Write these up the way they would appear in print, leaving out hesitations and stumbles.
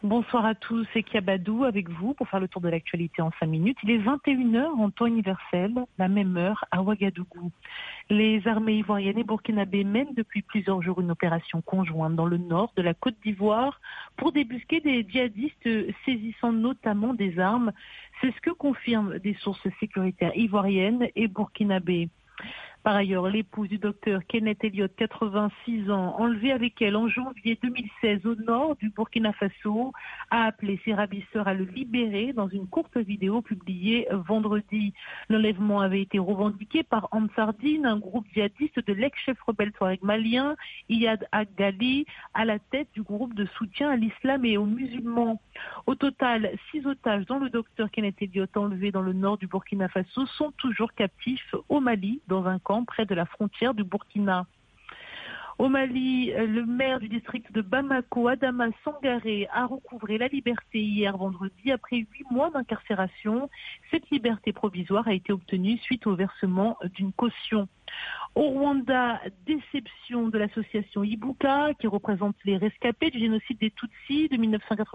Bonsoir à tous, c'est Kiabadou avec vous pour faire le tour de l'actualité en 5 minutes. Il est 21h en temps universel, la même heure à Ouagadougou. Les armées ivoiriennes et burkinabées mènent depuis plusieurs jours une opération conjointe dans le nord de la Côte d'Ivoire pour débusquer des djihadistes saisissant notamment des armes. C'est ce que confirment des sources sécuritaires ivoiriennes et burkinabées. Par ailleurs, l'épouse du docteur Kenneth Elliott, 86 ans, enlevé avec elle en janvier 2016 au nord du Burkina Faso, a appelé ses ravisseurs à le libérer dans une courte vidéo publiée vendredi. L'enlèvement avait été revendiqué par Ansardine, un groupe djihadiste de l'ex-chef rebelle touareg malien, Iyad Ag-Ghali, à la tête du groupe de soutien à l'islam et aux musulmans. Au total, 6 otages, dont le docteur Kenneth Elliott, enlevé dans le nord du Burkina Faso, sont toujours captifs au Mali, dans un camp près de la frontière du Burkina. Au Mali, le maire du district de Bamako, Adama Sangaré, a recouvré la liberté hier vendredi après 8 mois d'incarcération. Cette liberté provisoire a été obtenue suite au versement d'une caution. Au Rwanda, déception de l'association Ibuka, qui représente les rescapés du génocide des Tutsis de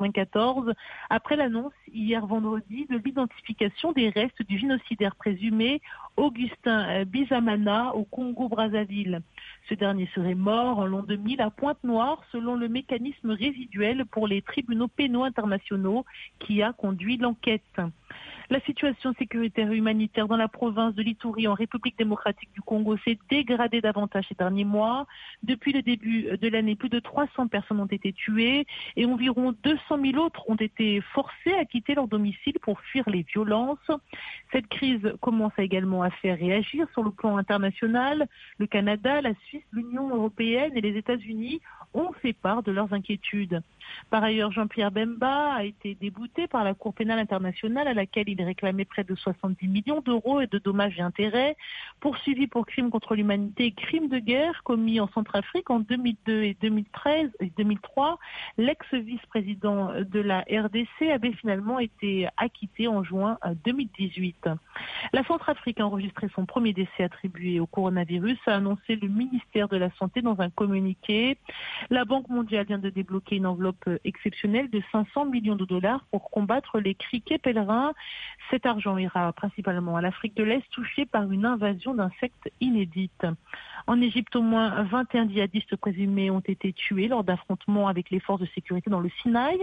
1994, après l'annonce hier vendredi de l'identification des restes du génocidaire présumé Augustin Bizamana au Congo-Brazzaville. Ce dernier serait mort en l'an 2000 à Pointe-Noire selon le mécanisme résiduel pour les tribunaux pénaux internationaux qui a conduit l'enquête. La situation sécuritaire et humanitaire dans la province de l'Ituri en République démocratique du Congo s'est dégradée davantage ces derniers mois. Depuis le début de l'année, plus de 300 personnes ont été tuées et environ 200 000 autres ont été forcées à quitter leur domicile pour fuir les violences. Cette crise commence également à faire réagir sur le plan international. Le Canada, la Suisse, l'Union européenne et les États-Unis ont fait part de leurs inquiétudes. Par ailleurs, Jean-Pierre Bemba a été débouté par la Cour pénale internationale à laquelle il réclamait près de 70 millions d'euros et de dommages et intérêts, poursuivi pour crimes contre l'humanité et crimes de guerre commis en Centrafrique en 2002 et 2013 et 2003. L'ex-vice-président de la RDC avait finalement été acquitté en juin 2018. La Centrafrique a enregistré son premier décès attribué au coronavirus, a annoncé le ministère de la Santé dans un communiqué. La Banque mondiale vient de débloquer une enveloppe exceptionnelle de 500 millions de dollars pour combattre les criquets pèlerins. Cet argent ira principalement à l'Afrique de l'Est, touchée par une invasion d'insectes inédite. En Égypte, au moins 21 djihadistes présumés ont été tués lors d'affrontements avec les forces de sécurité dans le Sinaï,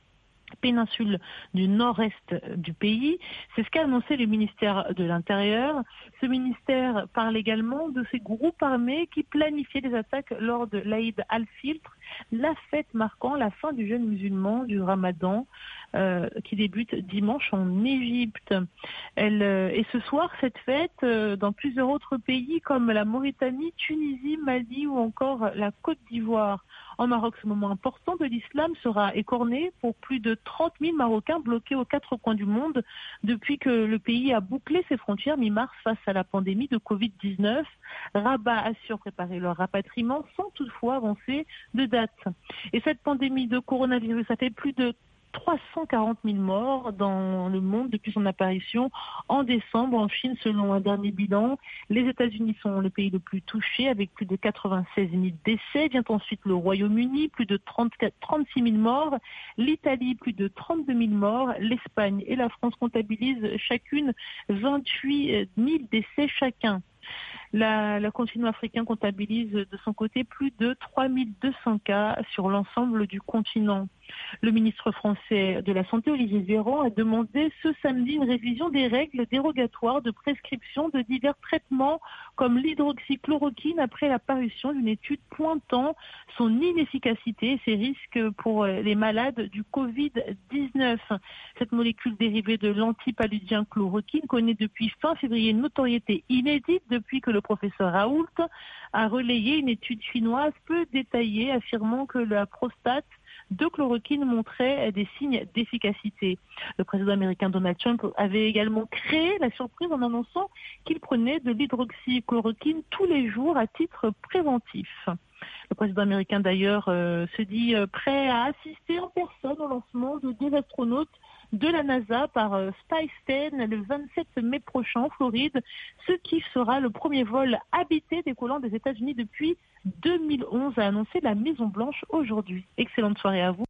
péninsule du nord-est du pays. C'est ce qu'a annoncé le ministère de l'Intérieur. Ce ministère parle également de ces groupes armés qui planifiaient des attaques lors de l'Aïd al-Fitr, la fête marquant la fin du jeûne musulman du Ramadan qui débute dimanche en Égypte. Et ce soir, cette fête, dans plusieurs autres pays comme la Mauritanie, Tunisie, Mali ou encore la Côte d'Ivoire. En Maroc, ce moment important de l'islam sera écorné pour plus de 30 000 Marocains bloqués aux 4 coins du monde depuis que le pays a bouclé ses frontières mi-mars face à la pandémie de Covid-19. Rabat assure préparer leur rapatriement sans toutefois avancer de date. Et cette pandémie de coronavirus a fait plus de 340 000 morts dans le monde depuis son apparition en décembre en Chine selon un dernier bilan. Les États-Unis sont le pays le plus touché avec plus de 96 000 décès. Vient ensuite le Royaume-Uni, plus de 36 000 morts. L'Italie, plus de 32 000 morts. L'Espagne et la France comptabilisent chacune 28 000 décès chacun. Le continent africain comptabilise de son côté plus de 3200 cas sur l'ensemble du continent. Le ministre français de la Santé, Olivier Véran, a demandé ce samedi une révision des règles dérogatoires de prescription de divers traitements comme l'hydroxychloroquine après la parution d'une étude pointant son inefficacité et ses risques pour les malades du Covid-19. Cette molécule dérivée de l'antipaludien chloroquine connaît depuis fin février une notoriété inédite depuis que le professeur Raoult a relayé une étude chinoise peu détaillée affirmant que la prostate de chloroquine montrait des signes d'efficacité. Le président américain Donald Trump avait également créé la surprise en annonçant qu'il prenait de l'hydroxychloroquine tous les jours à titre préventif. Le président américain d'ailleurs se dit prêt à assister en personne au lancement de 2 astronautes de la NASA par SpaceX le 27 mai prochain en Floride, ce qui sera le premier vol habité décollant des États-Unis depuis 2011, a annoncé la Maison-Blanche aujourd'hui. Excellente soirée à vous.